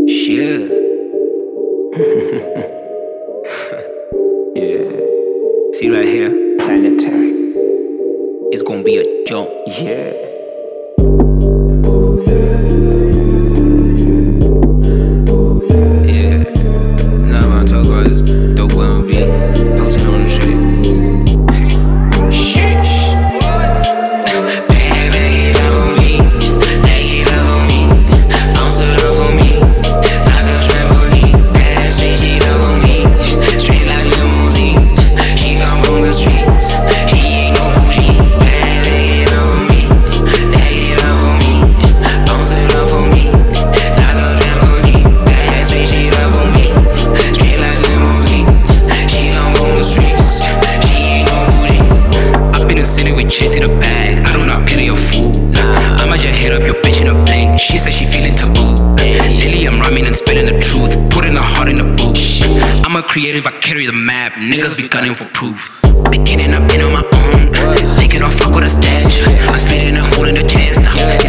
Shit. Yeah. See right here? Planetary. It's gonna be a jump. Yeah. Yeah. Nah, what I talk about is dope on beat. Posting on the shit. Chasing a bag, I do not pity your food. I'ma just hit up your bitch in a blink. She said she feeling taboo. Lately I'm rhyming and spitting the truth, putting the heart in the boot. I'm a creative, I carry the map. Niggas be gunning for proof. Beginning, I've been on my own. Thinking I'll fuck with a stash. I'm spitting and holding a chance now.